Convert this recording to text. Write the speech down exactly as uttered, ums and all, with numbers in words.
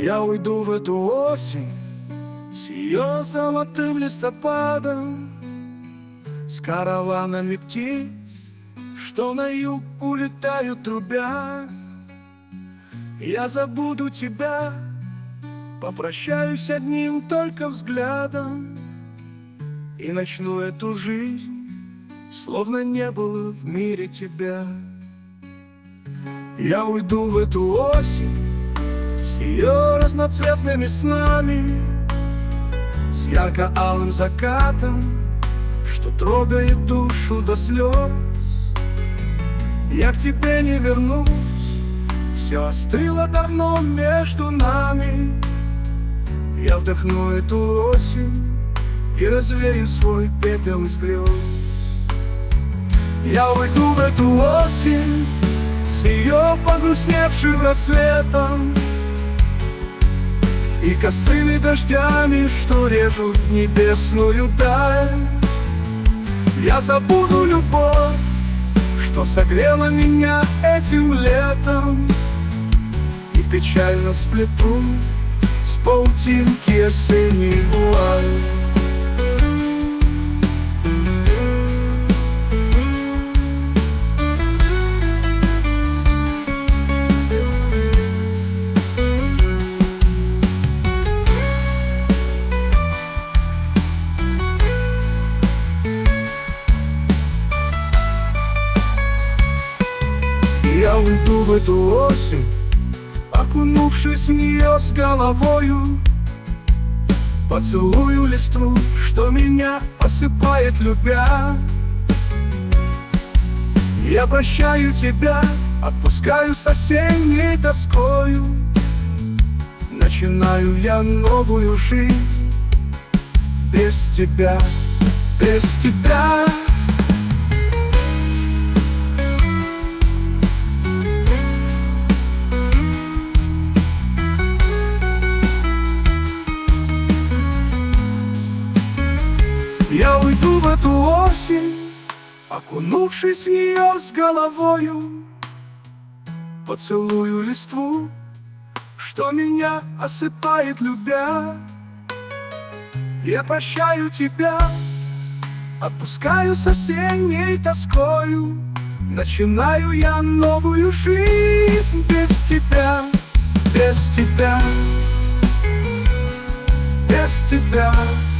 Я уйду в эту осень с ее золотым листопадом, с караванами птиц, что на юг улетают трубя. Я забуду тебя, попрощаюсь одним только взглядом и начну эту жизнь, словно не было в мире тебя. Я уйду в эту осень с ее разноцветными снами, с ярко-алым закатом, что трогает душу до слез. Я к тебе не вернусь, все остыло давно между нами. Я вдохну эту осень и развею свой пепел из грез. Я уйду в эту осень с ее погрустневшим рассветом и косыми дождями, что режут небесную даль. Я забуду любовь, что согрела меня этим летом, и печально сплету с паутинки осенней вуаль. Я уйду в эту осень, окунувшись в нее с головою, поцелую листву, что меня осыпает любя. Я прощаю тебя, отпускаю с осенней тоскою, начинаю я новую жизнь без тебя, без тебя. Я уйду в эту осень, окунувшись в нее с головою, поцелую листву, что меня осыпает любя. Я прощаю тебя, отпускаю с осенней тоскою, начинаю я новую жизнь без тебя, без тебя, без тебя.